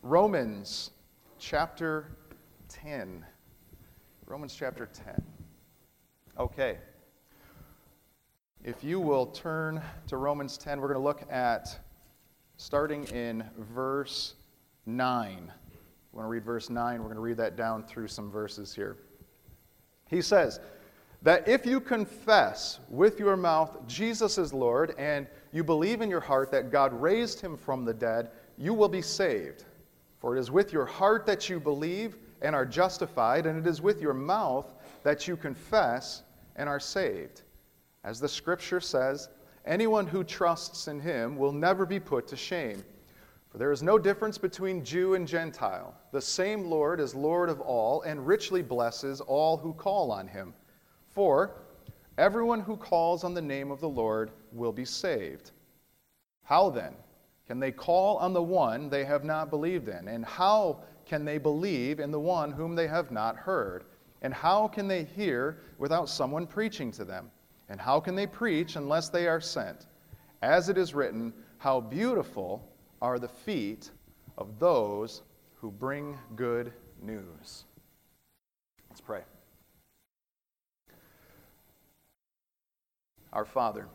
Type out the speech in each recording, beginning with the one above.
Romans chapter 10. Romans chapter 10. Okay. If you will turn to Romans 10, we're going to look at starting in verse 9. We want to read verse 9. We're going to read that down through some verses here. He says that if you confess with your mouth Jesus is Lord and you believe in your heart that God raised him from the dead, you will be saved. For it is with your heart that you believe and are justified, and it is with your mouth that you confess and are saved. As the Scripture says, anyone who trusts in him will never be put to shame. For there is no difference between Jew and Gentile. The same Lord is Lord of all, and richly blesses all who call on him. For everyone who calls on the name of the Lord will be saved. How then can they call on the one they have not believed in? And how can they believe in the one whom they have not heard? And how can they hear without someone preaching to them? And how can they preach unless they are sent? As it is written, how beautiful are the feet of those who bring good news. Let's pray. Our Father,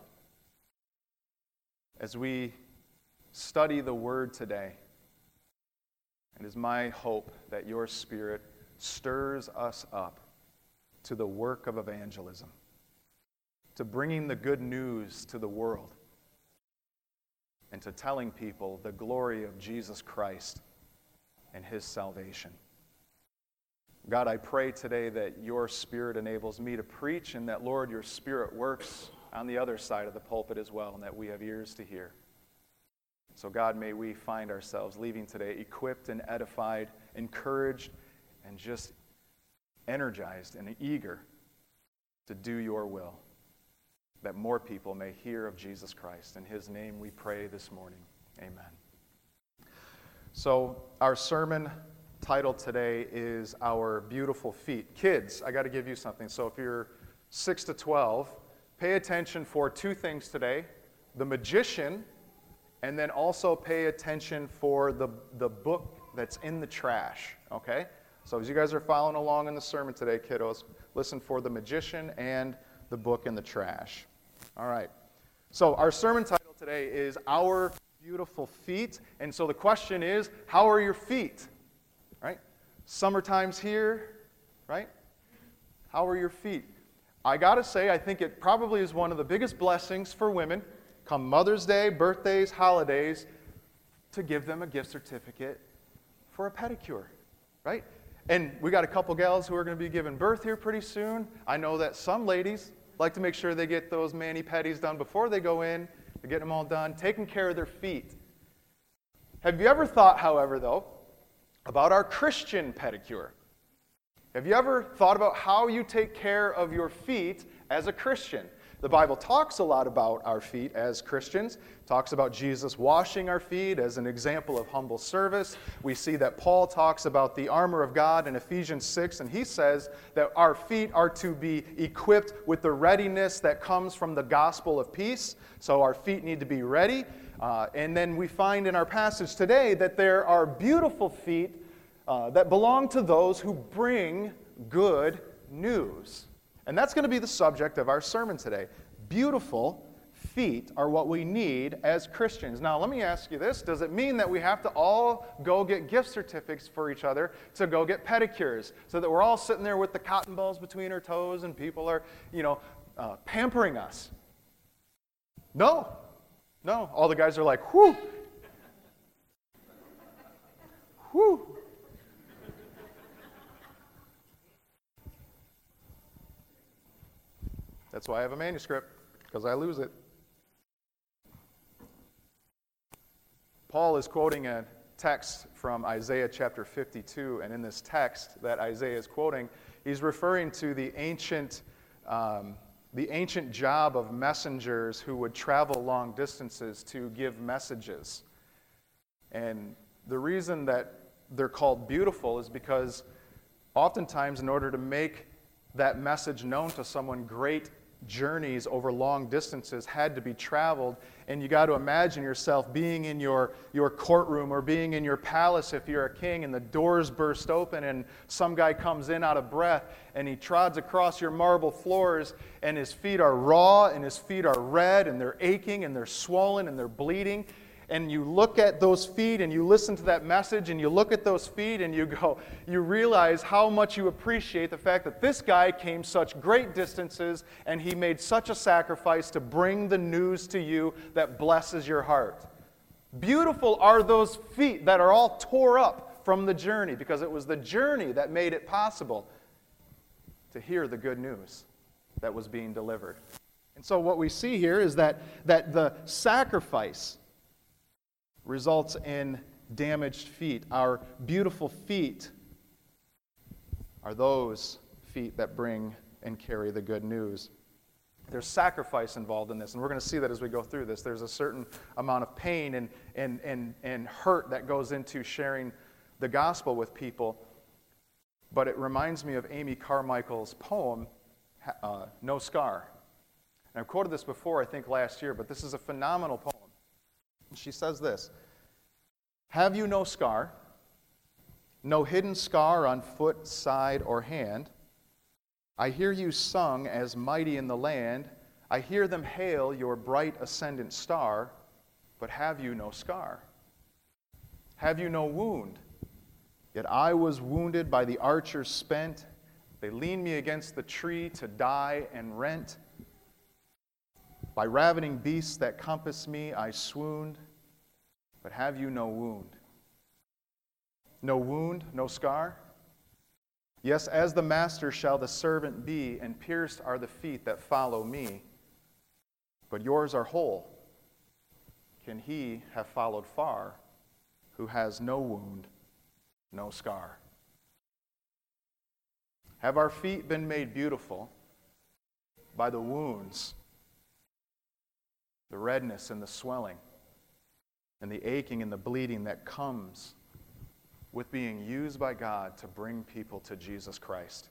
as we study the Word today, it is my hope that your Spirit stirs us up to the work of evangelism, to bringing the good news to the world, and to telling people the glory of Jesus Christ and his salvation. God, I pray today that your Spirit enables me to preach, and that, Lord, your Spirit works on the other side of the pulpit as well, and that we have ears to hear. So, God, may we find ourselves leaving today equipped and edified, encouraged, and just energized and eager to do your will, that more people may hear of Jesus Christ. In his name we pray this morning. Amen. So, our sermon title today is Our Beautiful Feet. Kids, I got to give you something. So if you're 6 to 12, pay attention for two things today: the magician, and then also pay attention for the book that's in the trash, okay? So as you guys are following along in the sermon today, kiddos, listen for the magician and the book in the trash. All right. So our sermon title today is Our Beautiful Feet. And so the question is, how are your feet? Right? Summertime's here, right? How are your feet? I got to say, I think it probably is one of the biggest blessings for women, come Mother's Day, birthdays, holidays, to give them a gift certificate for a pedicure, right? And we got a couple gals who are going to be giving birth here pretty soon. I know that some ladies like to make sure they get those mani-pedis done before they go in. They're getting them all done, taking care of their feet. Have you ever thought, however, though, about our Christian pedicure? Have you ever thought about how you take care of your feet as a Christian? The Bible talks a lot about our feet as Christians. It talks about Jesus washing our feet as an example of humble service. We see that Paul talks about the armor of God in Ephesians 6, and he says that our feet are to be equipped with the readiness that comes from the gospel of peace. So our feet need to be ready. And then we find in our passage today that there are beautiful feet that belong to those who bring good news. And that's going to be the subject of our sermon today. Beautiful feet are what we need as Christians. Now, let me ask you this. Does it mean that we have to all go get gift certificates for each other to go get pedicures so that we're all sitting there with the cotton balls between our toes and people are, pampering us? No. No. All the guys are like, whew. Whew. That's why I have a manuscript, because I lose it. Paul is quoting a text from Isaiah chapter 52, and in this text that Isaiah is quoting, he's referring to the ancient job of messengers who would travel long distances to give messages. And the reason that they're called beautiful is because oftentimes in order to make that message known to someone, great journeys over long distances had to be traveled, and you got to imagine yourself being in your courtroom or being in your palace if you're a king, and the doors burst open and some guy comes in out of breath and he trods across your marble floors and his feet are raw and his feet are red and they're aching and they're swollen and they're bleeding. And you look at those feet and you listen to that message and you look at those feet and you realize how much you appreciate the fact that this guy came such great distances and he made such a sacrifice to bring the news to you that blesses your heart. Beautiful are those feet that are all tore up from the journey, because it was the journey that made it possible to hear the good news that was being delivered. And so what we see here is that the sacrifice results in damaged feet. Our beautiful feet are those feet that bring and carry the good news. There's sacrifice involved in this, and we're going to see that as we go through this. There's a certain amount of pain and hurt that goes into sharing the gospel with people. But it reminds me of Amy Carmichael's poem, No Scar. And I've quoted this before, I think last year, but this is a phenomenal poem. She says this: "Have you no scar, no hidden scar on foot, side, or hand? I hear you sung as mighty in the land. I hear them hail your bright ascendant star, but have you no scar? Have you no wound? Yet I was wounded by the archers spent. They leaned me against the tree to die and rent. By ravening beasts that compass me, I swooned. But have you no wound? No wound, no scar? Yes, as the master shall the servant be, and pierced are the feet that follow me. But yours are whole. Can he have followed far who has no wound, no scar? Have our feet been made beautiful by the wounds, the redness and the swelling, and the aching and the bleeding that comes with being used by God to bring people to Jesus Christ?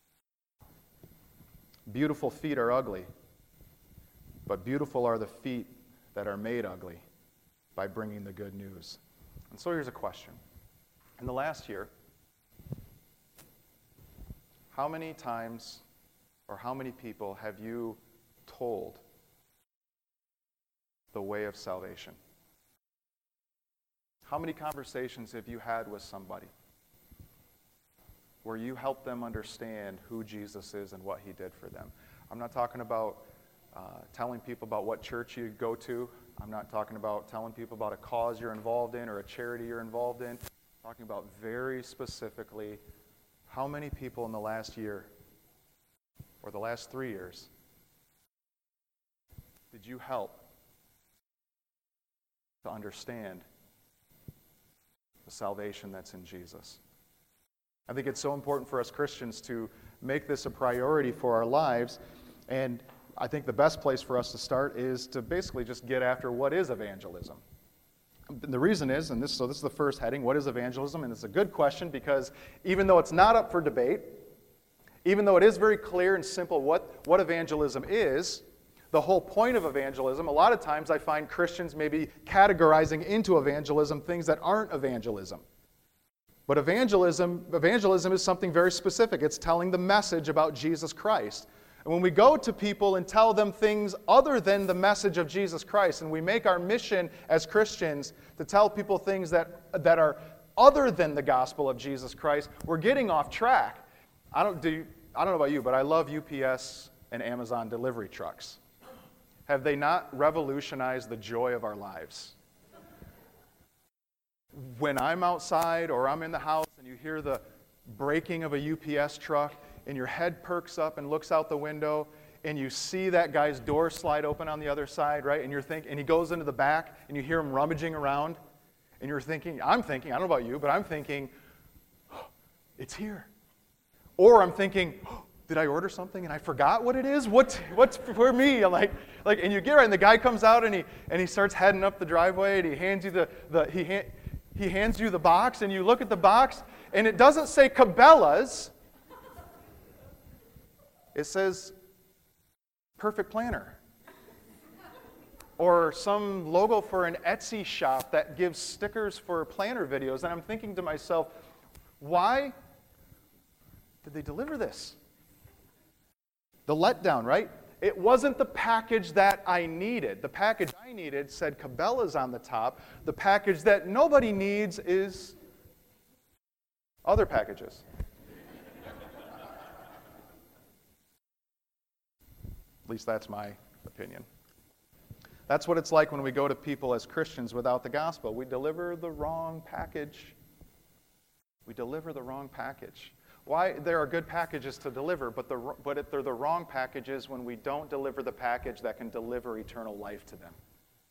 Beautiful feet are ugly, but beautiful are the feet that are made ugly by bringing the good news. And so here's a question. In the last year, how many times or how many people have you told the way of salvation? How many conversations have you had with somebody where you helped them understand who Jesus is and what he did for them? I'm not talking about telling people about what church you go to. I'm not talking about telling people about a cause you're involved in or a charity you're involved in. I'm talking about very specifically, how many people in the last year or the last 3 years did you help to understand the salvation that's in Jesus? I think it's so important for us Christians to make this a priority for our lives, and I think the best place for us to start is to basically just get after what is evangelism. And the reason is, this is the first heading, what is evangelism? And it's a good question, because even though it's not up for debate, even though it is very clear and simple what evangelism is, the whole point of evangelism, a lot of times I find Christians maybe categorizing into evangelism things that aren't evangelism. But evangelism is something very specific. It's telling the message about Jesus Christ. And when we go to people and tell them things other than the message of Jesus Christ, and we make our mission as Christians to tell people things that are other than the gospel of Jesus Christ, we're getting off track. I don't know about you, but I love UPS and Amazon delivery trucks. Have they not revolutionized the joy of our lives? When I'm outside or I'm in the house and you hear the braking of a UPS truck and your head perks up and looks out the window and you see that guy's door slide open on the other side, right? And he goes into the back and you hear him rummaging around and I'm thinking, I don't know about you, but I'm thinking, oh, it's here. Or I'm thinking, oh, did I order something and I forgot what it is? What's for me? I'm like, and you get right, and the guy comes out and he starts heading up the driveway and he hands you he hands you the box, and you look at the box and it doesn't say Cabela's. It says Perfect Planner. Or some logo for an Etsy shop that gives stickers for planner videos. And I'm thinking to myself, why did they deliver this? The letdown, right? It wasn't the package that I needed. The package I needed said Cabela's on the top. The package that nobody needs is other packages. At least that's my opinion. That's what it's like when we go to people as Christians without the gospel. We deliver the wrong package. We deliver the wrong package. Why? There are good packages to deliver, but they're the wrong packages when we don't deliver the package that can deliver eternal life to them.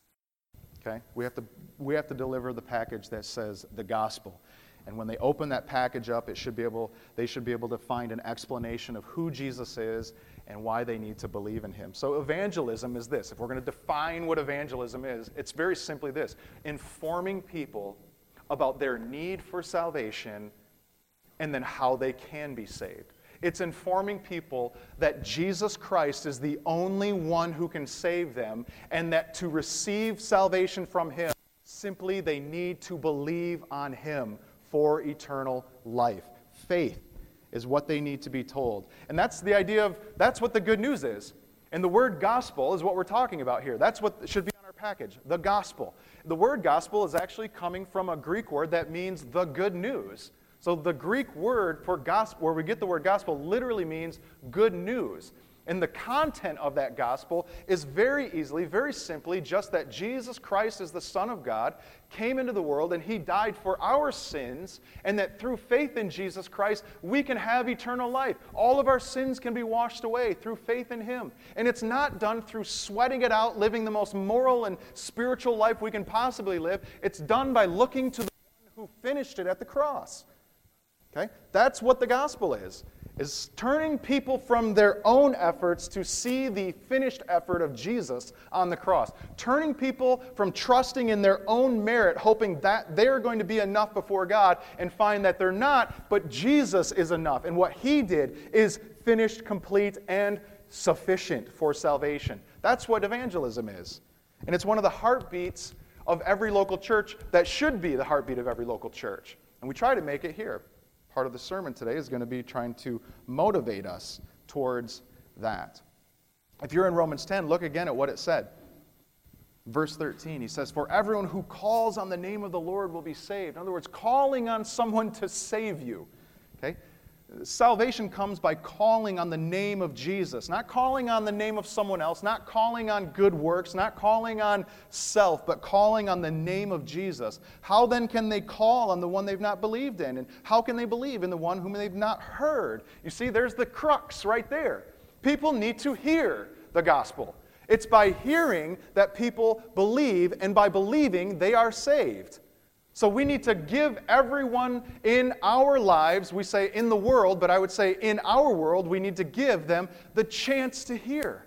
Okay? We have to deliver the package that says the gospel. And when they open that package up, they should be able to find an explanation of who Jesus is and why they need to believe in him. So evangelism is this. If we're going to define what evangelism is, it's very simply this: informing people about their need for salvation and then how they can be saved. It's informing people that Jesus Christ is the only one who can save them, and that to receive salvation from him, simply they need to believe on him for eternal life. Faith is what they need to be told. And that's the idea of, that's what the good news is. And the word gospel is what we're talking about here. That's what should be on our package, the gospel. The word gospel is actually coming from a Greek word that means the good news. So the Greek word for gospel, where we get the word gospel, literally means good news. And the content of that gospel is very easily, very simply, just that Jesus Christ is the Son of God, came into the world, and he died for our sins, and that through faith in Jesus Christ, we can have eternal life. All of our sins can be washed away through faith in him. And it's not done through sweating it out, living the most moral and spiritual life we can possibly live. It's done by looking to the one who finished it at the cross. Okay? That's what the gospel is turning people from their own efforts to see the finished effort of Jesus on the cross. Turning people from trusting in their own merit, hoping that they're going to be enough before God, and find that they're not, but Jesus is enough. And what he did is finished, complete, and sufficient for salvation. That's what evangelism is. And it's one of the heartbeats of every local church that should be the heartbeat of every local church. And we try to make it here. Part of the sermon today is going to be trying to motivate us towards that. If you're in Romans 10, look again at what it said. Verse 13, he says, "For everyone who calls on the name of the Lord will be saved." In other words, calling on someone to save you. Okay? Salvation comes by calling on the name of Jesus, not calling on the name of someone else, not calling on good works, not calling on self, but calling on the name of Jesus. How then can they call on the one they've not believed in? And how can they believe in the one whom they've not heard? You see, there's the crux right there. People need to hear the gospel. It's by hearing that people believe, and by believing they are saved. So we need to give everyone in our lives, we say in the world, but I would say in our world, we need to give them the chance to hear.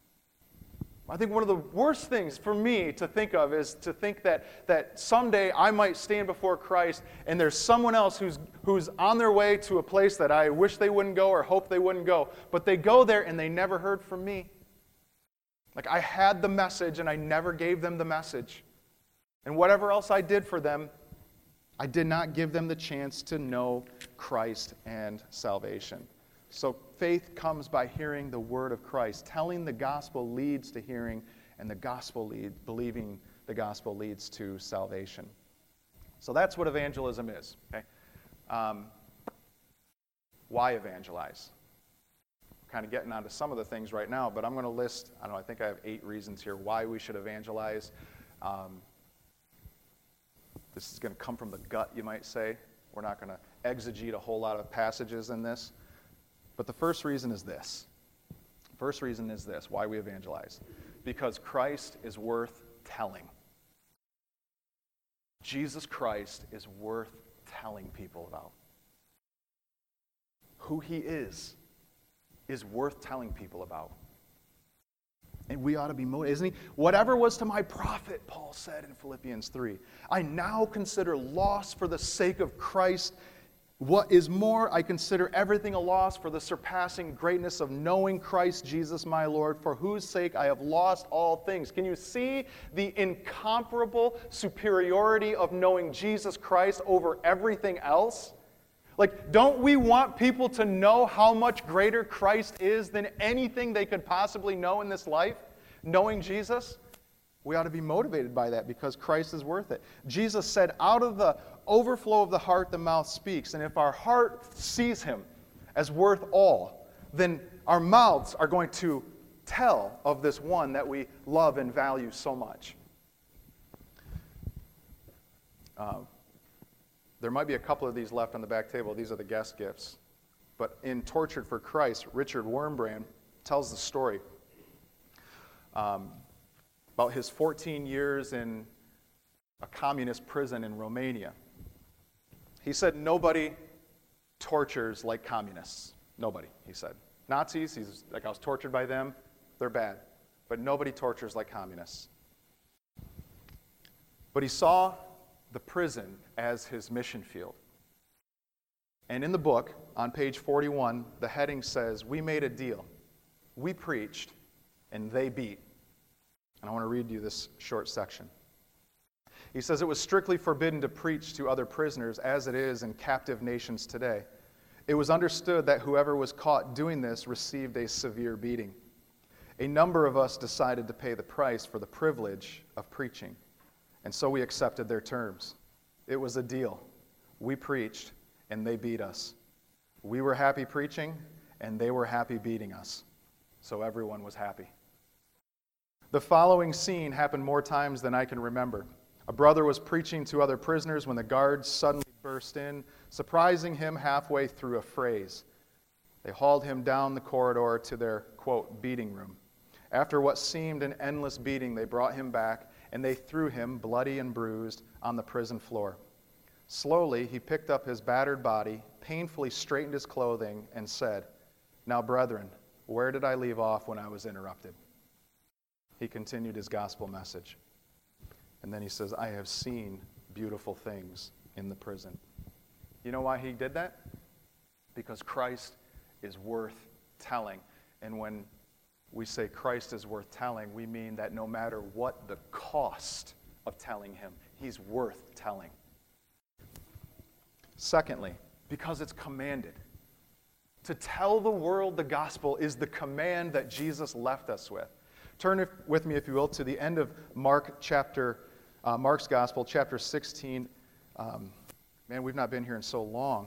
I think one of the worst things for me to think of is to think that someday I might stand before Christ and there's someone else who's on their way to a place that I wish they wouldn't go or hope they wouldn't go, but they go there and they never heard from me. Like I had the message and I never gave them the message. And whatever else I did for them, I did not give them the chance to know Christ and salvation. So faith comes by hearing the word of Christ. Telling the gospel leads to hearing, and believing the gospel leads to salvation. So that's what evangelism is. Okay? Why evangelize? I'm kind of getting onto some of the things right now, but I'm going to list, I think I have 8 reasons here why we should evangelize. This is going to come from the gut, you might say. We're not going to exegete a whole lot of passages in this. But the first reason is this. First reason is this, why we evangelize. Because Christ is worth telling. Jesus Christ is worth telling people about. Who he is worth telling people about. And we ought to be motivated, isn't he? Whatever was to my profit, Paul said in Philippians 3, I now consider loss for the sake of Christ. What is more, I consider everything a loss for the surpassing greatness of knowing Christ Jesus my Lord, for whose sake I have lost all things. Can you see the incomparable superiority of knowing Jesus Christ over everything else? Like, don't we want people to know how much greater Christ is than anything they could possibly know in this life? Knowing Jesus? We ought to be motivated by that because Christ is worth it. Jesus said, out of the overflow of the heart, the mouth speaks. And if our heart sees him as worth all, then our mouths are going to tell of this one that we love and value so much. There might be a couple of these left on the back table. These are the guest gifts. But in Tortured for Christ, Richard Wurmbrand tells the story about his 14 years in a communist prison in Romania. He said, nobody tortures like communists. Nobody, he said. Nazis, he's like, I was tortured by them. They're bad. But nobody tortures like communists. But he saw the prison as his mission field. And in the book, on page 41, the heading says, we made a deal. We preached, and they beat. And I want to read you this short section. He says, it was strictly forbidden to preach to other prisoners as it is in captive nations today. It was understood that whoever was caught doing this received a severe beating. A number of us decided to pay the price for the privilege of preaching. And so we accepted their terms. It was a deal. We preached, and they beat us. We were happy preaching, and they were happy beating us. So everyone was happy. The following scene happened more times than I can remember. A brother was preaching to other prisoners when the guards suddenly burst in, surprising him halfway through a phrase. They hauled him down the corridor to their, quote, beating room. After what seemed an endless beating, they brought him back, and they threw him, bloody and bruised, on the prison floor. Slowly, he picked up his battered body, painfully straightened his clothing, and said, now, brethren, where did I leave off when I was interrupted? He continued his gospel message. And then he says, I have seen beautiful things in the prison. You know why he did that? Because Christ is worth telling. And when we say Christ is worth telling, we mean that no matter what the cost of telling him, he's worth telling. Secondly, because it's commanded. To tell the world the gospel is the command that Jesus left us with. Turn with me, if you will, to the end of Mark's Gospel, chapter 16. Man, we've not been here in so long.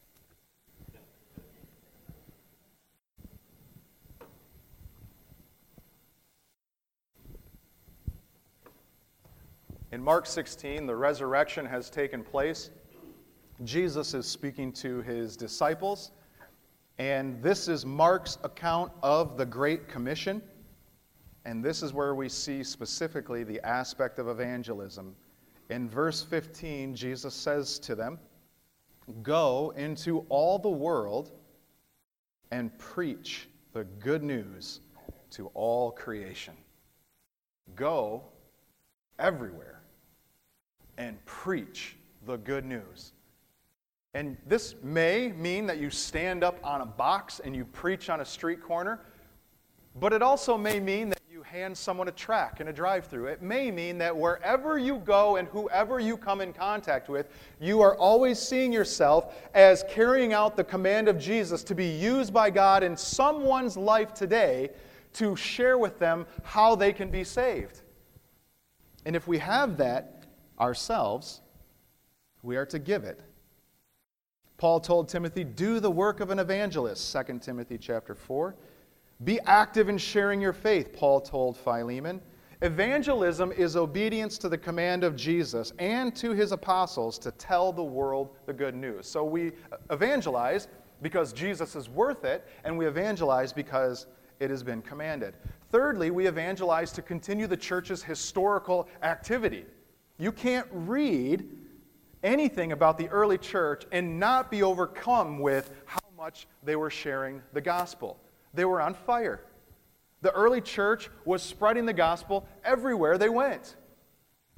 In Mark 16, the resurrection has taken place. Jesus is speaking to his disciples, and this is Mark's account of the Great Commission. And this is where we see specifically the aspect of evangelism. In verse 15, Jesus says to them, go into all the world and preach the good news to all creation. Go everywhere and preach the good news. And this may mean that you stand up on a box and you preach on a street corner, but it also may mean that you hand someone a tract in a drive-thru. It may mean that wherever you go and whoever you come in contact with, you are always seeing yourself as carrying out the command of Jesus to be used by God in someone's life today to share with them how they can be saved. And if we have that ourselves, we are to give it. Paul told Timothy, do the work of an evangelist, 2 Timothy chapter 4. Be active in sharing your faith, Paul told Philemon. Evangelism is obedience to the command of Jesus and to his apostles to tell the world the good news. So we evangelize because Jesus is worth it, and we evangelize because it has been commanded. Thirdly, we evangelize to continue the church's historical activity. You can't read anything about the early church and not be overcome with how much they were sharing the gospel. They were on fire. The early church was spreading the gospel everywhere they went.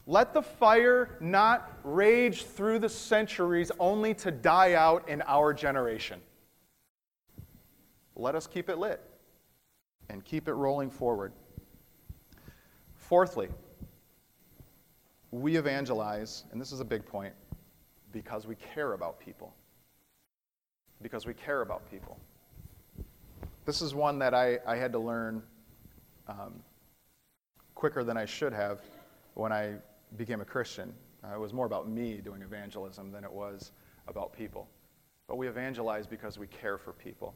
Let the fire not rage through the centuries only to die out in our generation. Let us keep it lit and keep it rolling forward. Fourthly, we evangelize, and this is a big point, because we care about people. Because we care about people. This is one that I had to learn quicker than I should have when I became a Christian. It was more about me doing evangelism than it was about people. But we evangelize because we care for people.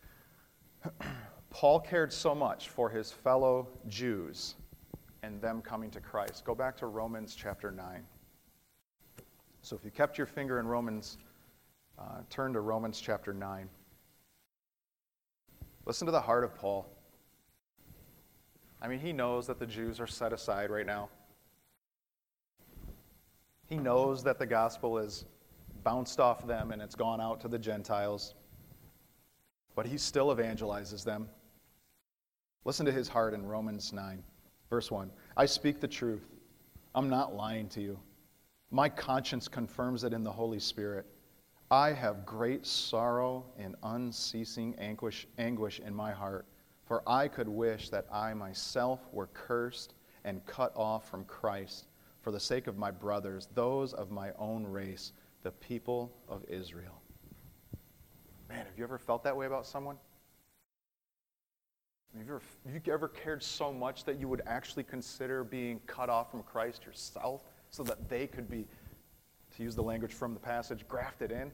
Paul cared so much for his fellow Jews and them coming to Christ. Go back to Romans chapter 9. So if you kept your finger in Romans, turn to Romans chapter 9. Listen to the heart of Paul. I mean, he knows that the Jews are set aside right now. He knows that the gospel is bounced off them and it's gone out to the Gentiles. But he still evangelizes them. Listen to his heart in Romans 9, verse 1. I speak the truth. I'm not lying to you. My conscience confirms it in the Holy Spirit. I have great sorrow and unceasing anguish in my heart, for I could wish that I myself were cursed and cut off from Christ for the sake of my brothers, those of my own race, the people of Israel. Man, have you ever felt that way about someone? Have you ever cared so much that you would actually consider being cut off from Christ yourself so that they could be, to use the language from the passage, grafted in?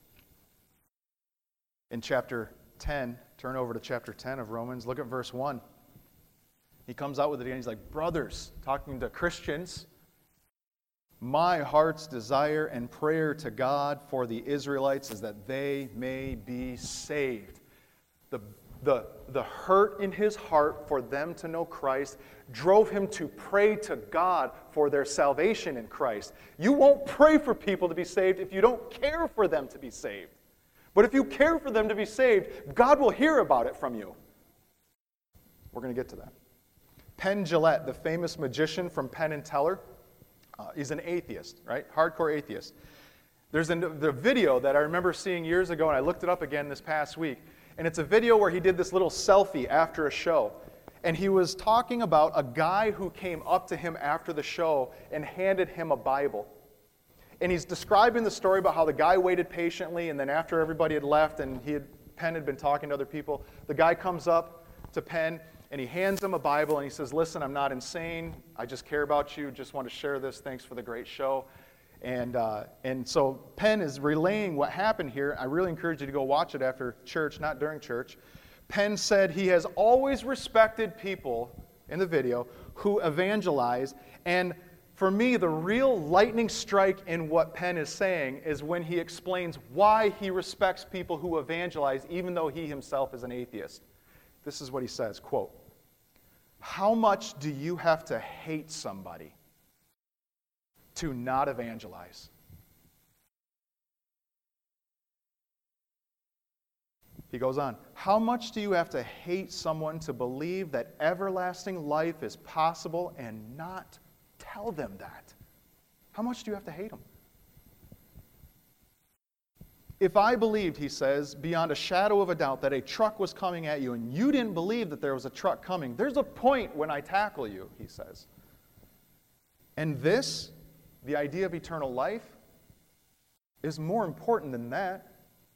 In chapter 10, turn over to chapter 10 of Romans, look at verse 1. He comes out with it again. He's like, brothers, talking to Christians, my heart's desire and prayer to God for the Israelites is that they may be saved. The hurt in his heart for them to know Christ drove him to pray to God for their salvation in Christ. You won't pray for people to be saved if you don't care for them to be saved. But if you care for them to be saved, God will hear about it from you. We're going to get to that. Penn Jillette, the famous magician from Penn and Teller, is an atheist, right? Hardcore atheist. There's the video that I remember seeing years ago, and I looked it up again this past week. And it's a video where he did this little selfie after a show. And he was talking about a guy who came up to him after the show and handed him a Bible. And he's describing the story about how the guy waited patiently, and then after everybody had left and Penn had been talking to other people, the guy comes up to Penn and he hands him a Bible and he says, listen, I'm not insane. I just care about you. Just want to share this. Thanks for the great show. And so Penn is relaying what happened here. I really encourage you to go watch it after church, not during church. Penn said he has always respected people in the video who evangelize. And for me, the real lightning strike in what Penn is saying is when he explains why he respects people who evangelize, even though he himself is an atheist. This is what he says, quote, how much do you have to hate somebody to not evangelize? He goes on, how much do you have to hate someone to believe that everlasting life is possible and not tell them that? How much do you have to hate them? If I believed, he says, beyond a shadow of a doubt that a truck was coming at you and you didn't believe that there was a truck coming, there's a point when I tackle you, he says. And this, the idea of eternal life, is more important than that.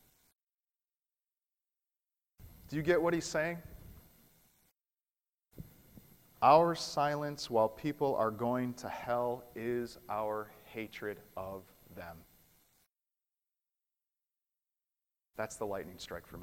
Do you get what he's saying? Our silence while people are going to hell is our hatred of them. That's the lightning strike for me.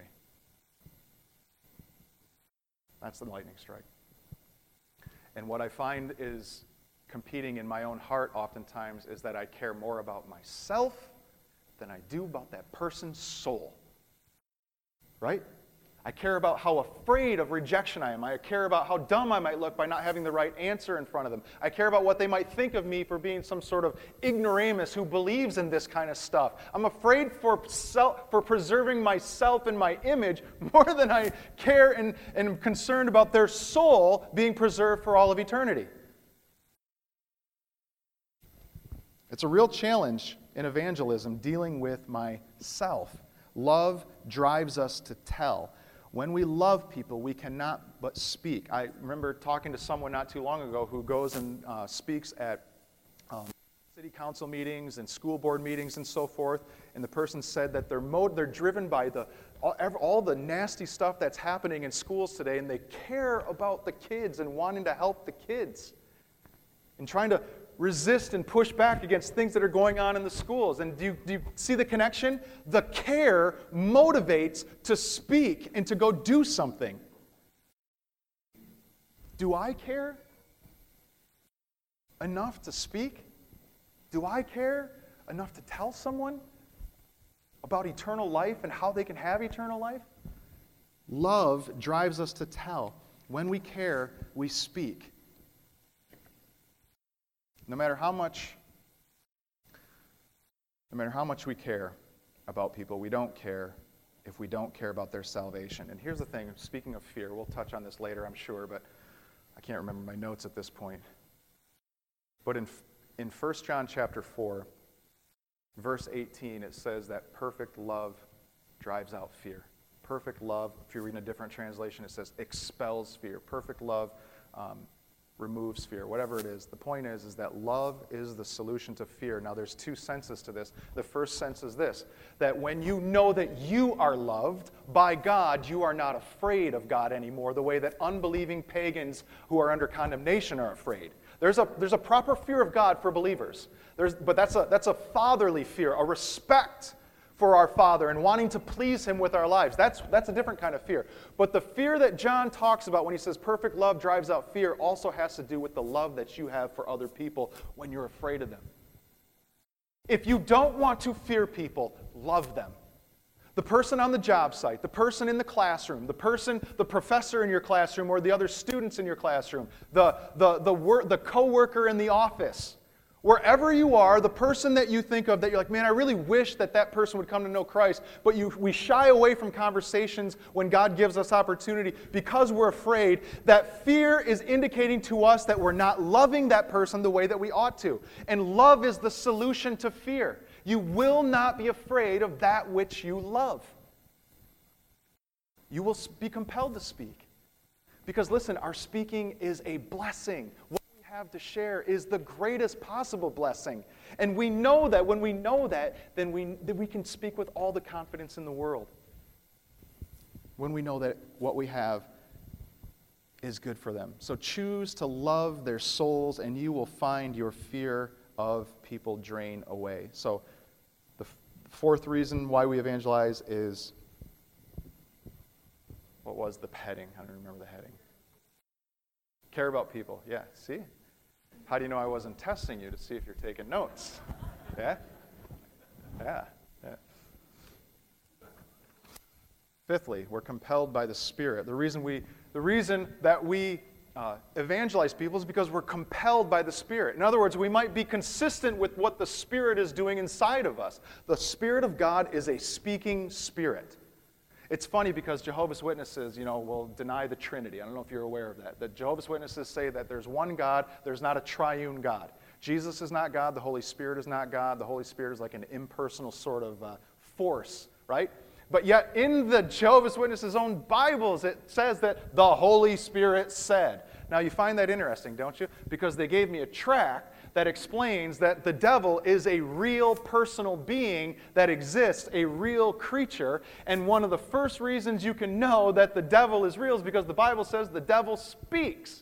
That's the lightning strike. And what I find is competing in my own heart oftentimes is that I care more about myself than I do about that person's soul. Right? I care about how afraid of rejection I am. I care about how dumb I might look by not having the right answer in front of them. I care about what they might think of me for being some sort of ignoramus who believes in this kind of stuff. I'm afraid for preserving myself and my image more than I care and am concerned about their soul being preserved for all of eternity. It's a real challenge in evangelism, dealing with myself. Love drives us to tell. When we love people, we cannot but speak. I remember talking to someone not too long ago who goes and speaks at city council meetings and school board meetings and so forth, and the person said that they're driven by all the nasty stuff that's happening in schools today, and they care about the kids and wanting to help the kids and trying to resist and push back against things that are going on in the schools. And do you see the connection? The care motivates to speak and to go do something. Do I care enough to speak? Do I care enough to tell someone about eternal life and how they can have eternal life? Love drives us to tell. When we care, we speak. No matter how much we care about people, we don't care if we don't care about their salvation. And here's the thing, speaking of fear, we'll touch on this later, I'm sure, but I can't remember my notes at this point. But in 1 John chapter 4, verse 18, it says that perfect love drives out fear. Perfect love, if you're reading a different translation, it says expels fear. Perfect love removes fear, whatever it is. The point is that love is the solution to fear. Now, there's two senses to this. The first sense is this, that when you know that you are loved by God, you are not afraid of God anymore, the way that unbelieving pagans who are under condemnation are afraid. There's a proper fear of God for believers, but that's a fatherly fear, a respect for our Father and wanting to please Him with our lives. That's a different kind of fear. But the fear that John talks about when he says perfect love drives out fear also has to do with the love that you have for other people when you're afraid of them. If you don't want to fear people, love them. The person on the job site, the person in the classroom, the professor in your classroom or the other students in your classroom, the coworker in the office. Wherever you are, the person that you think of that you're like, man, I really wish that person would come to know Christ, but we shy away from conversations when God gives us opportunity because we're afraid. That fear is indicating to us that we're not loving that person the way that we ought to. And love is the solution to fear. You will not be afraid of that which you love. You will be compelled to speak. Because listen, our speaking is a blessing. What we have to share is the greatest possible blessing. And we know that. When we know that, then we can speak with all the confidence in the world. When we know that what we have is good for them. So choose to love their souls, and you will find your fear of people drain away. So the fourth reason why we evangelize is, what was the heading? I don't remember the heading. Care about people. Yeah, see? How do you know I wasn't testing you to see if you're taking notes? Yeah? Yeah. Fifthly, we're compelled by the Spirit. The reason that we evangelize people is because we're compelled by the Spirit. In other words, we might be consistent with what the Spirit is doing inside of us. The Spirit of God is a speaking Spirit. It's funny because Jehovah's Witnesses, will deny the Trinity. I don't know if you're aware of that. The Jehovah's Witnesses say that there's one God, there's not a triune God. Jesus is not God, the Holy Spirit is not God. The Holy Spirit is like an impersonal sort of force, right? But yet in the Jehovah's Witnesses' own Bibles, it says that the Holy Spirit said. Now you find that interesting, don't you? Because they gave me a tract that explains that the devil is a real personal being that exists, a real creature. And one of the first reasons you can know that the devil is real is because the Bible says the devil speaks.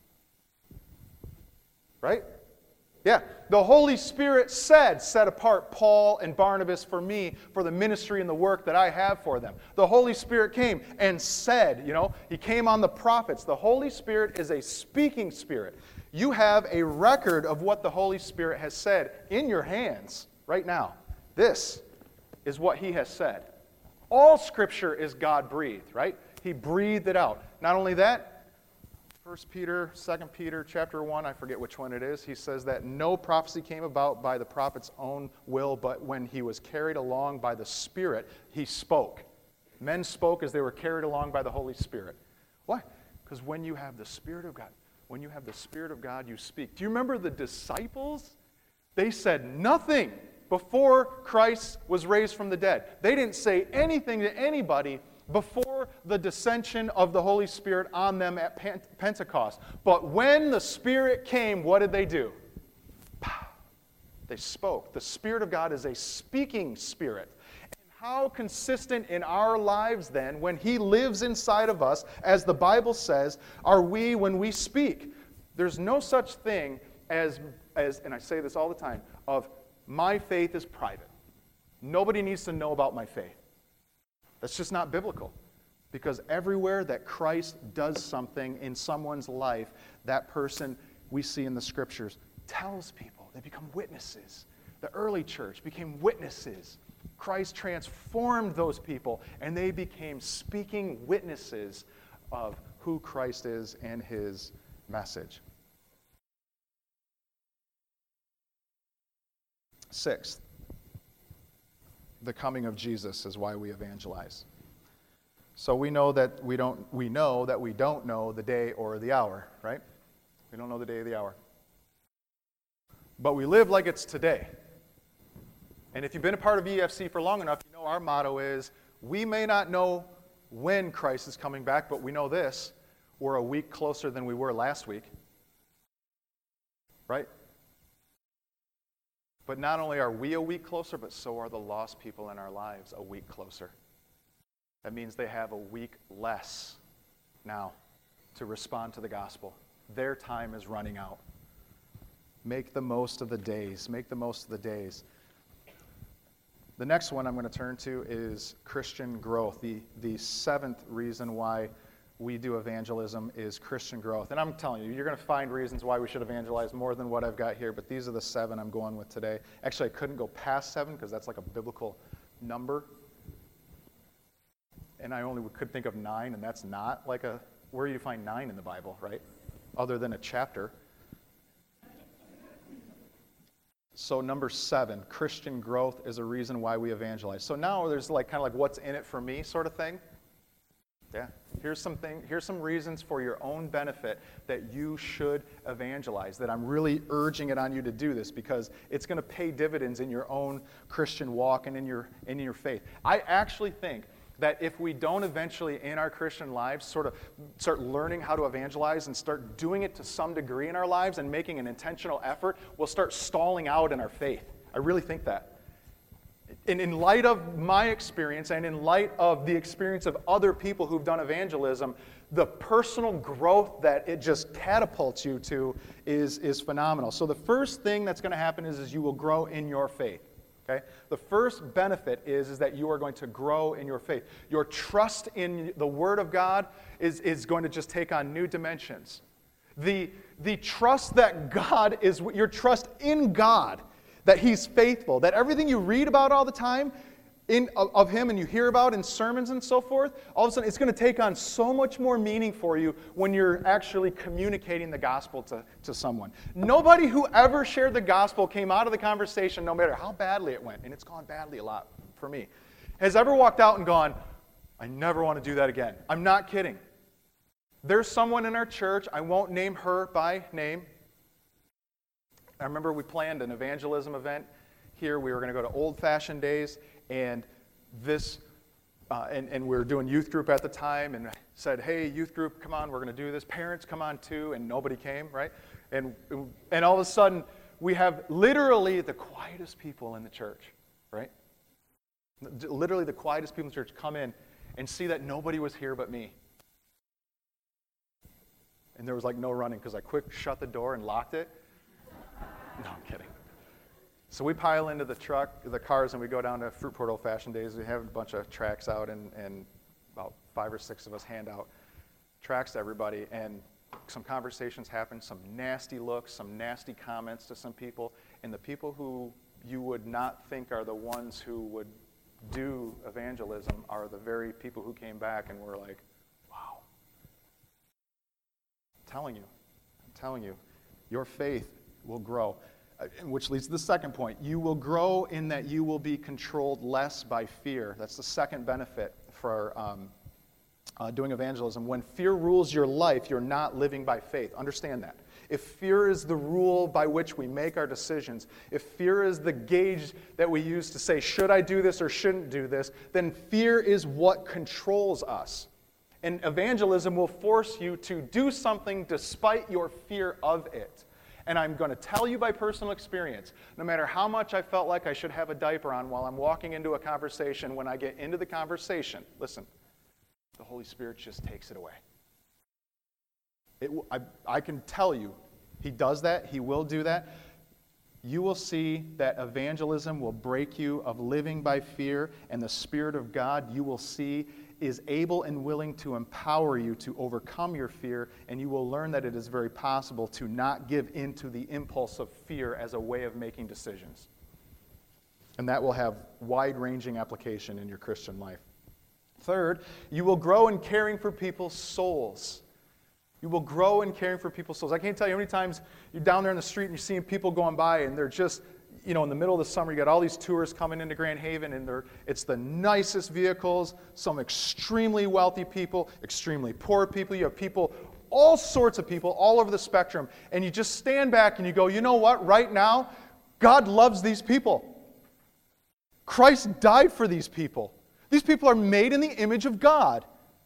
Right? Yeah, the Holy Spirit said, set apart Paul and Barnabas for me, for the ministry and the work that I have for them. The Holy Spirit came and said, He came on the prophets. The Holy Spirit is a speaking Spirit. You have a record of what the Holy Spirit has said in your hands right now. This is what He has said. All Scripture is God-breathed, right? He breathed it out. Not only that, 1 Peter, 2 Peter, chapter 1, I forget which one it is, he says that no prophecy came about by the prophet's own will, but when he was carried along by the Spirit, he spoke. Men spoke as they were carried along by the Holy Spirit. Why? Because when you have the Spirit of God, you speak. Do you remember the disciples They said nothing before Christ was raised from the dead. They didn't say anything to anybody before the descension of the Holy Spirit on them at Pentecost. But when the Spirit came, what did they do? They spoke. The Spirit of God is a speaking Spirit. And how consistent in our lives then, when He lives inside of us, as the Bible says, are we when we speak? There's no such thing as, and I say this all the time, of my faith is private. Nobody needs to know about my faith. That's just not biblical. Because everywhere that Christ does something in someone's life, that person we see in the Scriptures tells people. They become witnesses. The early church became witnesses. Christ transformed those people, and they became speaking witnesses of who Christ is and His message. Sixth, the coming of Jesus is why we evangelize. So we know that we don't know the day or the hour, right? We don't know the day or the hour. But we live like it's today. And if you've been a part of EFC for long enough, you know our motto is, we may not know when Christ is coming back, but we know this, we're a week closer than we were last week. Right? But not only are we a week closer, but so are the lost people in our lives a week closer. That means they have a week less now to respond to the gospel. Their time is running out. Make the most of the days. Make the most of the days. The next one I'm going to turn to is Christian growth. The seventh reason why we do evangelism is Christian growth. And I'm telling you, you're going to find reasons why we should evangelize more than what I've got here, but these are the 7 I'm going with today. Actually, I couldn't go past 7 because that's like a biblical number. And I only could think of 9, and that's not like a, where do you find 9 in the Bible, right? Other than a chapter. So number 7, Christian growth is a reason why we evangelize. So now there's like kind of like what's in it for me sort of thing. Yeah, here's some reasons for your own benefit that you should evangelize, that I'm really urging it on you to do this because it's going to pay dividends in your own Christian walk and in your faith. I actually think that if we don't eventually in our Christian lives sort of start learning how to evangelize and start doing it to some degree in our lives and making an intentional effort, we'll start stalling out in our faith. I really think that. And in light of my experience and in light of the experience of other people who've done evangelism, the personal growth that it just catapults you to is phenomenal. So the first thing that's going to happen is you will grow in your faith. Okay? The first benefit is that you are going to grow in your faith. Your trust in the Word of God is going to just take on new dimensions. The trust that God is, your trust in God, that He's faithful, that everything you read about all the time of Him and you hear about in sermons and so forth, all of a sudden it's going to take on so much more meaning for you when you're actually communicating the gospel to someone. Nobody who ever shared the gospel came out of the conversation, no matter how badly it went, and it's gone badly a lot for me, has ever walked out and gone, I never want to do that again. I'm not kidding. There's someone in our church, I won't name her by name. I remember we planned an evangelism event here. We were going to go to Old Fashioned Days, and this, and we were doing youth group at the time, and said, "Hey, youth group, come on, we're going to do this. Parents, come on too," and nobody came, right? And all of a sudden, we have literally the quietest people in the church, right? Literally the quietest people in the church come in and see that nobody was here but me. And there was like no running because I quick shut the door and locked it. No, I'm kidding. So we pile into the cars, and we go down to Fruitport Old Fashioned Days. We have a bunch of tracts out, and about 5 or 6 of us hand out tracts to everybody. And some conversations happen, some nasty looks, some nasty comments to some people. And the people who you would not think are the ones who would do evangelism are the very people who came back and were like, wow. I'm telling you, your faith will grow. Which leads to the second point. You will grow in that you will be controlled less by fear. That's the second benefit for doing evangelism. When fear rules your life, you're not living by faith. Understand that. if fear is the rule by which we make our decisions, if fear is the gauge that we use to say, should I do this or shouldn't do this, then fear is what controls us. And evangelism will force you to do something despite your fear of it. And I'm going to tell you by personal experience, no matter how much I felt like I should have a diaper on while I'm walking into a conversation, when I get into the conversation, listen, the Holy Spirit just takes it away. I can tell you, He does that. He will do that. You will see that evangelism will break you of living by fear, and the Spirit of God, you will see, is able and willing to empower you to overcome your fear, and you will learn that it is very possible to not give in to the impulse of fear as a way of making decisions. And that will have wide-ranging application in your Christian life. Third, you will grow in caring for people's souls. You will grow in caring for people's souls. I can't tell you how many times you're down there in the street and you're seeing people going by and they're just, in the middle of the summer, you got all these tourists coming into Grand Haven, and it's the nicest vehicles, some extremely wealthy people, extremely poor people. You have people, all sorts of people, all over the spectrum, and you just stand back and you go, you know what, right now, God loves these people. Christ died for these people. These people are made in the image of God.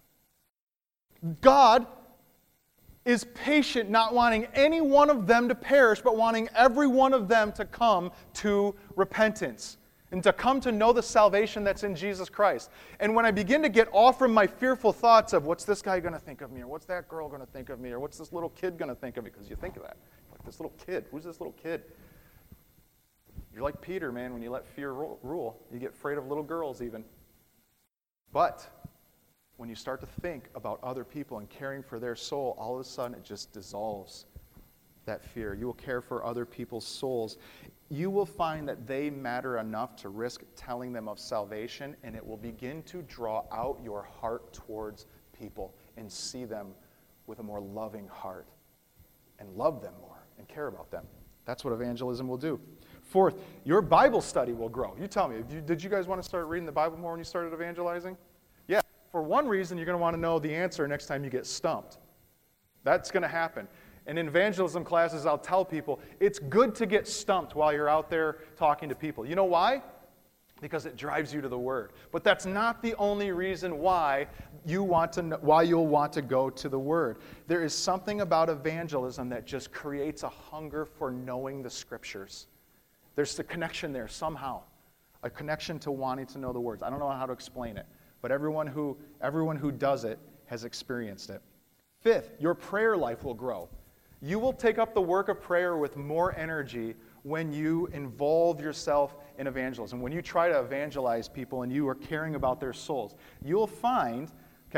God is patient, not wanting any one of them to perish, but wanting every one of them to come to repentance and to come to know the salvation that's in Jesus Christ. And when I begin to get off from my fearful thoughts of what's this guy going to think of me, or what's that girl going to think of me, or what's this little kid going to think of me, because you think of that. Like, this little kid, who's this little kid? You're like Peter, man, when you let fear rule. You get afraid of little girls even. But when you start to think about other people and caring for their soul, all of a sudden it just dissolves that fear. You will care for other people's souls. You will find that they matter enough to risk telling them of salvation, and it will begin to draw out your heart towards people and see them with a more loving heart and love them more and care about them. That's what evangelism will do. Fourth, your Bible study will grow. You tell me, did you guys want to start reading the Bible more when you started evangelizing? Yeah. For one reason, you're going to want to know the answer next time you get stumped. That's going to happen. And in evangelism classes, I'll tell people, it's good to get stumped while you're out there talking to people. You know why? Because it drives you to the Word. But that's not the only reason why you'll want to go to the Word. There is something about evangelism that just creates a hunger for knowing the Scriptures. There's a connection there somehow, a connection to wanting to know the words. I don't know how to explain it, but everyone who does it has experienced it. Fifth, your prayer life will grow. You will take up the work of prayer with more energy when you involve yourself in evangelism. When you try to evangelize people and you are caring about their souls, you will find,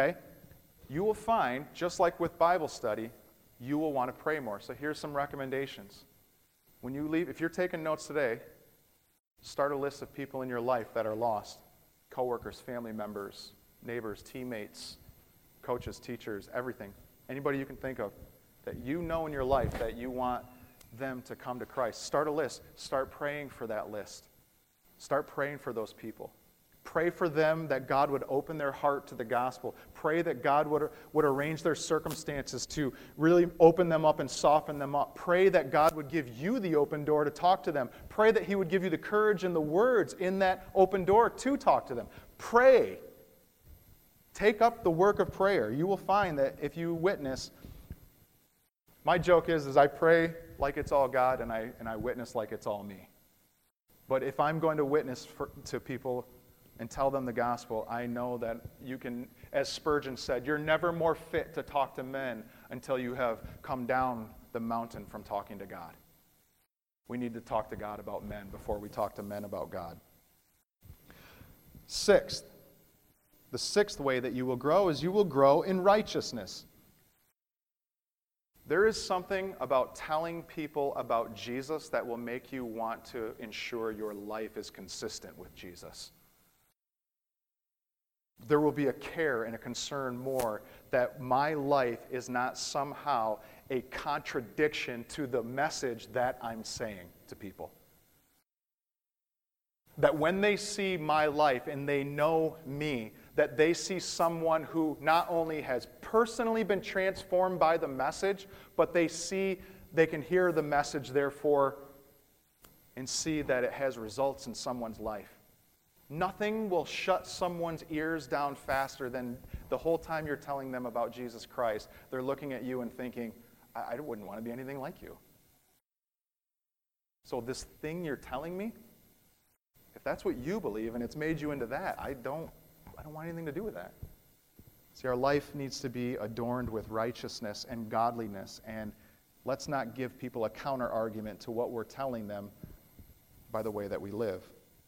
just like with Bible study, you will want to pray more. So here's some recommendations. When you leave, if you're taking notes today, start a list of people in your life that are lost. Coworkers, family members, neighbors, teammates, coaches, teachers, everything. Anybody you can think of that you know in your life that you want them to come to Christ. Start a list. Start praying for that list. Start praying for those people. Pray for them that God would open their heart to the gospel. Pray that God would arrange their circumstances to really open them up and soften them up. Pray that God would give you the open door to talk to them. Pray that He would give you the courage and the words in that open door to talk to them. Pray. Take up the work of prayer. You will find that if you witness, my joke is I pray like it's all God and I witness like it's all me. But if I'm going to witness to people and tell them the gospel, I know that you can, as Spurgeon said, you're never more fit to talk to men until you have come down the mountain from talking to God. We need to talk to God about men before we talk to men about God. Sixth, the sixth way that you will grow is you will grow in righteousness. There is something about telling people about Jesus that will make you want to ensure your life is consistent with Jesus. There will be a care and a concern more that my life is not somehow a contradiction to the message that I'm saying to people. That when they see my life and they know me, that they see someone who not only has personally been transformed by the message, but they see they can hear the message, therefore, and see that it has results in someone's life. Nothing will shut someone's ears down faster than the whole time you're telling them about Jesus Christ. They're looking at you and thinking, I wouldn't want to be anything like you. So this thing you're telling me, if that's what you believe and it's made you into that, I don't want anything to do with that. See, our life needs to be adorned with righteousness and godliness, and let's not give people a counter-argument to what we're telling them by the way that we live.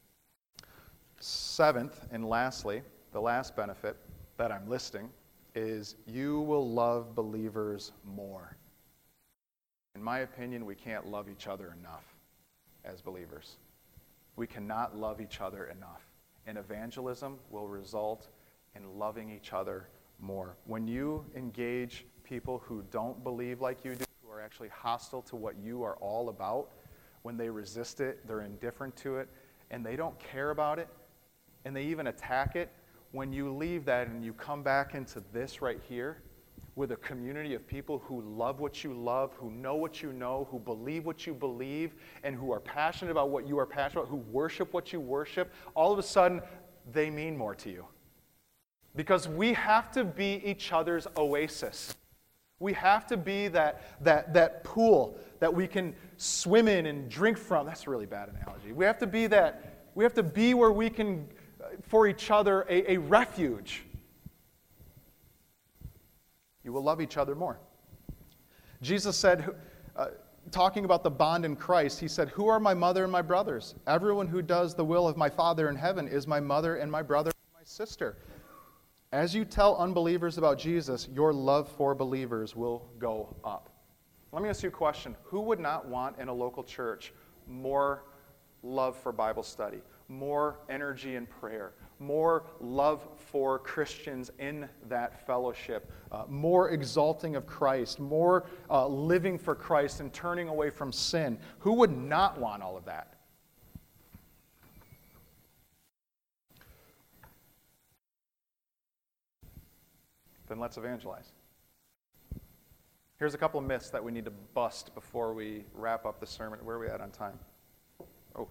Seventh, and lastly, the last benefit that I'm listing is you will love believers more. In my opinion, we can't love each other enough as believers. We cannot love each other enough. And evangelism will result in loving each other more. When you engage people who don't believe like you do, who are actually hostile to what you are all about, when they resist it, they're indifferent to it, and they don't care about it, and they even attack it, when you leave that and you come back into this right here with a community of people who love what you love, who know what you know, who believe what you believe, and who are passionate about what you are passionate about, who worship what you worship, all of a sudden, they mean more to you. Because we have to be each other's oasis. We have to be that pool that we can swim in and drink from. That's a really bad analogy. We have to be where we can, for each other, a refuge. You will love each other more. Jesus said, talking about the bond in Christ, he said, "Who are my mother and my brothers? Everyone who does the will of my Father in heaven is my mother and my brother and my sister." As you tell unbelievers about Jesus, your love for believers will go up. Let me ask you a question. Who would not want in a local church more love for Bible study, more energy in prayer, more love for Christians in that fellowship, more exalting of Christ, more living for Christ and turning away from sin? Who would not want all of that? Then let's evangelize. Here's a couple of myths that we need to bust before we wrap up the sermon. Where are we at on time? Oh.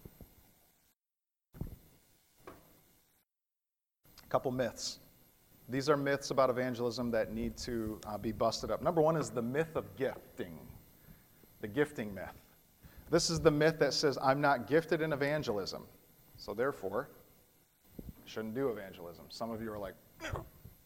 A couple myths. These are myths about evangelism that need to be busted up. Number one is the myth of gifting. The gifting myth. This is the myth that says, I'm not gifted in evangelism, so therefore, I shouldn't do evangelism. Some of you are like, no.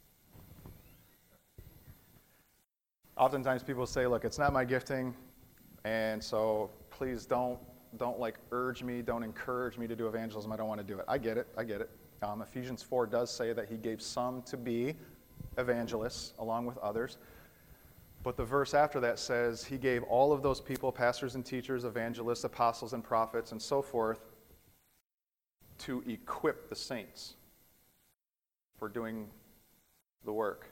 Oftentimes people say, look, it's not my gifting, and so please don't like urge me, don't encourage me to do evangelism. I don't want to do it. I get it. Ephesians 4 does say that he gave some to be evangelists along with others. But the verse after that says he gave all of those people, pastors and teachers, evangelists, apostles and prophets, and so forth, to equip the saints for doing the work.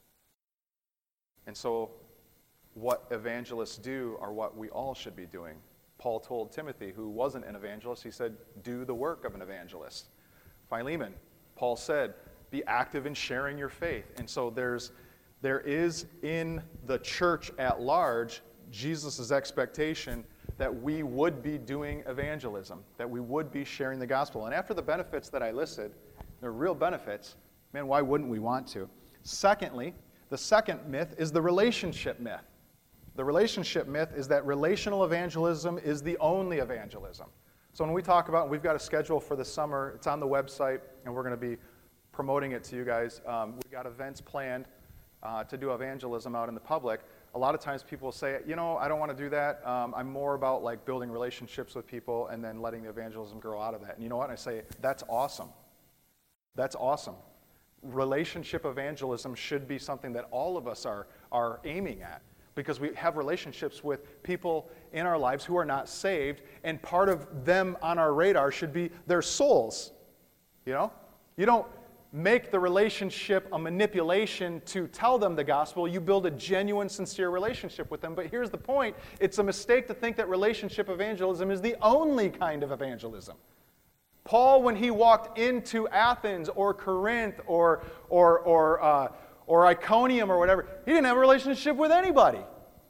And so what evangelists do are what we all should be doing. Paul told Timothy, who wasn't an evangelist, he said, do the work of an evangelist. Philemon, Paul said, be active in sharing your faith. And so there is in the church at large Jesus' expectation that we would be doing evangelism, that we would be sharing the gospel. And after the benefits that I listed, they're real benefits, man, why wouldn't we want to? Secondly, the second myth is the relationship myth. The relationship myth is that relational evangelism is the only evangelism. So when we talk about, we've got a schedule for the summer, it's on the website, and we're going to be promoting it to you guys. We've got events planned to do evangelism out in the public. A lot of times people say, I don't want to do that. I'm more about like building relationships with people and then letting the evangelism grow out of that. And you know what? And I say, that's awesome. That's awesome. Relationship evangelism should be something that all of us are aiming at, because we have relationships with people in our lives who are not saved, and part of them on our radar should be their souls. You don't make the relationship a manipulation to tell them the gospel. You build a genuine, sincere relationship with them. But here's the point. It's a mistake to think that relationship evangelism is the only kind of evangelism. Paul, when he walked into Athens or Corinth or Iconium or whatever, he didn't have a relationship with anybody.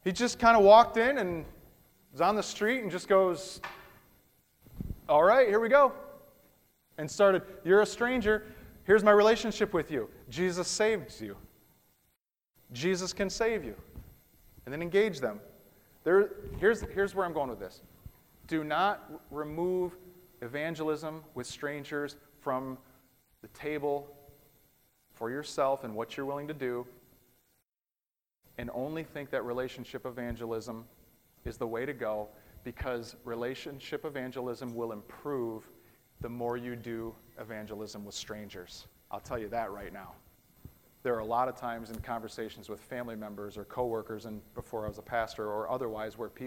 He just kind of walked in and was on the street and just goes, all right, here we go. And started, you're a stranger. Here's my relationship with you. Jesus saves you. Jesus can save you. And then engage them. Here's where I'm going with this. Do not remove evangelism with strangers from the table for yourself and what you're willing to do, and only think that relationship evangelism is the way to go, because relationship evangelism will improve the more you do evangelism with strangers. I'll tell you that right now. There are a lot of times in conversations with family members or coworkers, and before I was a pastor or otherwise, where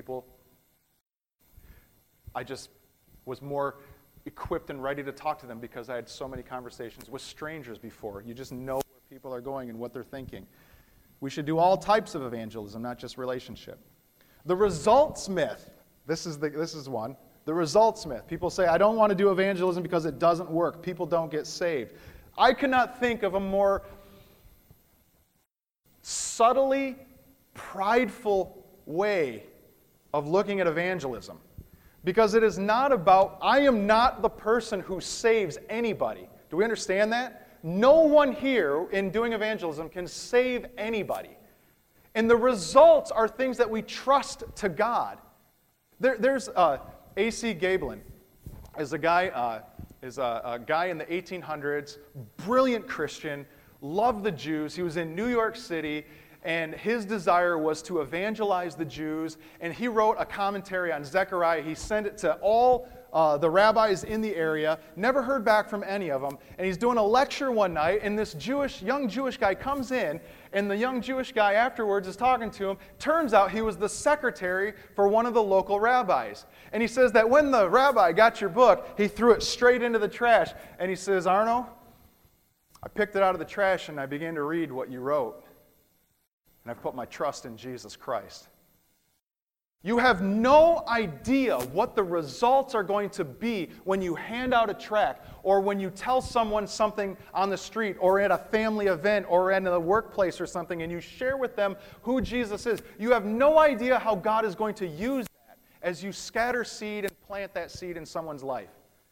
I just was more equipped and ready to talk to them because I had so many conversations with strangers before. You just know where people are going and what they're thinking. We should do all types of evangelism, not just relationship. The results myth. This is one. The results myth. People say, I don't want to do evangelism because it doesn't work. People don't get saved. I cannot think of a more subtly prideful way of looking at evangelism. Because it is not about, I am not the person who saves anybody. Do we understand that? No one here in doing evangelism can save anybody. And the results are things that we trust to God. There's A.C. Gaebelin is a guy in the 1800s, brilliant Christian, loved the Jews. He was in New York City, and his desire was to evangelize the Jews. And he wrote a commentary on Zechariah. He sent it to all the rabbis in the area, never heard back from any of them. And he's doing a lecture one night, and this young Jewish guy comes in, and the young Jewish guy afterwards is talking to him. Turns out he was the secretary for one of the local rabbis. And he says that when the rabbi got your book, he threw it straight into the trash. And he says, Arno, I picked it out of the trash and I began to read what you wrote. And I've put my trust in Jesus Christ. You have no idea what the results are going to be when you hand out a tract, or when you tell someone something on the street or at a family event or in a workplace or something, and you share with them who Jesus is. You have no idea how God is going to use that as you scatter seed and plant that seed in someone's life.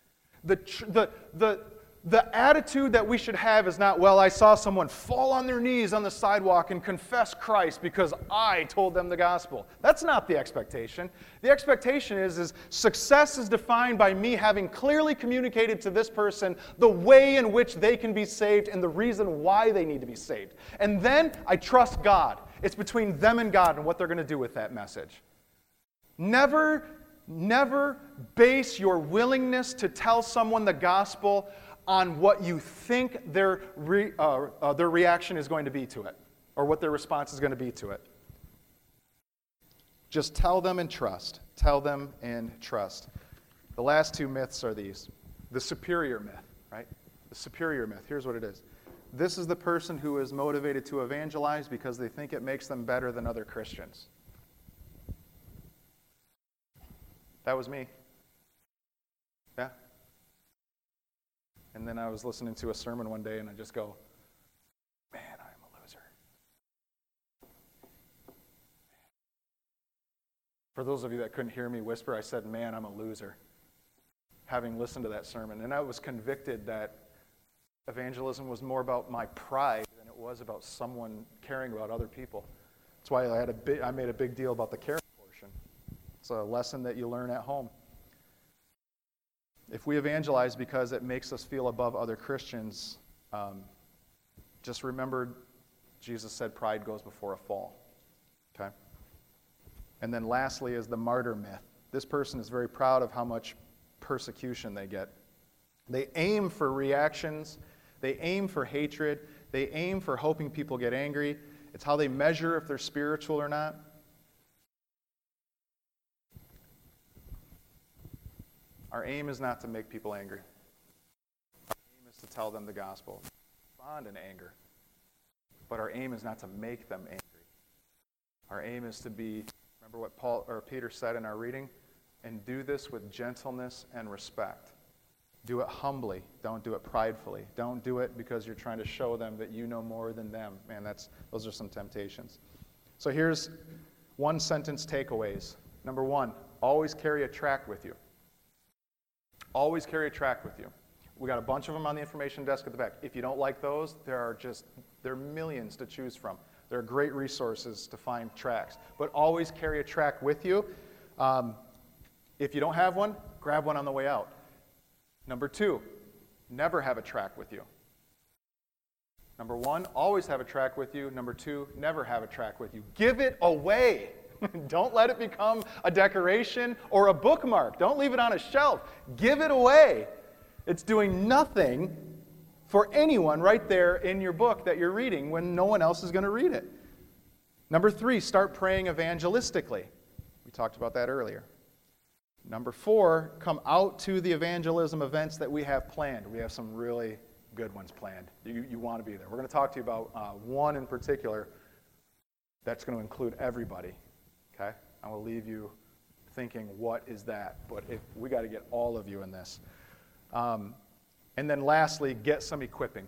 The attitude that we should have is not, well, I saw someone fall on their knees on the sidewalk and confess Christ because I told them the gospel. That's not the expectation. The expectation is success is defined by me having clearly communicated to this person the way in which they can be saved and the reason why they need to be saved. And then I trust God. It's between them and God and what they're going to do with that message. Never base your willingness to tell someone the gospel on what you think their reaction is going to be to it, or what their response is going to be to it. Just tell them and trust. Tell them and trust. The last two myths are these. The superior myth, right? The superior myth. Here's what it is. This is the person who is motivated to evangelize because they think it makes them better than other Christians. That was me. Yeah. And then I was listening to a sermon one day, and I just go, man, I'm a loser. For those of you that couldn't hear me whisper, I said, man, I'm a loser, having listened to that sermon. And I was convicted that evangelism was more about my pride than it was about someone caring about other people. That's why I made a big deal about the caring portion. It's a lesson that you learn at home. If we evangelize because it makes us feel above other Christians, just remember Jesus said pride goes before a fall. Okay? And then lastly is the martyr myth. This person is very proud of how much persecution they get. They aim for reactions. They aim for hatred. They aim for hoping people get angry. It's how they measure if they're spiritual or not. Our aim is not to make people angry. Our aim is to tell them the gospel. Respond in anger. But our aim is not to make them angry. Our aim is to be, remember what Peter said in our reading? And do this with gentleness and respect. Do it humbly. Don't do it pridefully. Don't do it because you're trying to show them that you know more than them. Man, those are some temptations. So here's One sentence takeaways. Number one, always carry a tract with you. Always carry a tract with you. We got a bunch of them on the information desk at the back. If you don't like those, there are millions to choose from. There are great resources to find tracts. But always carry a tract with you. If you don't have one, grab one on the way out. Number two, never have a tract with you. Number one, always have a tract with you. Number two, never have a tract with you. Give it away. Don't let it become a decoration or a bookmark. Don't leave it on a shelf. Give it away. It's doing nothing for anyone right there in your book that you're reading when no one else is going to read it. Number three, start praying evangelistically. We talked about that earlier. Number four, come out to the evangelism events that we have planned. We have some really good ones planned. You want to be there. We're going to talk to you about one in particular that's going to include everybody. Okay? I will leave you thinking, what is that? But we got to get all of you in this. And then lastly, get some equipping.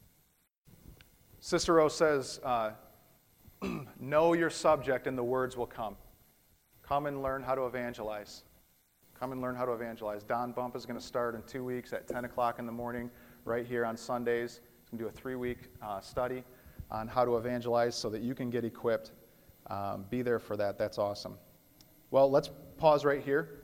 Cicero says, know your subject and the words will come. Come and learn how to evangelize. Come and learn how to evangelize. Don Bump is going to start in 2 weeks at 10 o'clock in the morning right here on Sundays. He's going to do a 3-week study on how to evangelize so that you can get equipped. Be there for that. That's awesome. Well, let's pause right here.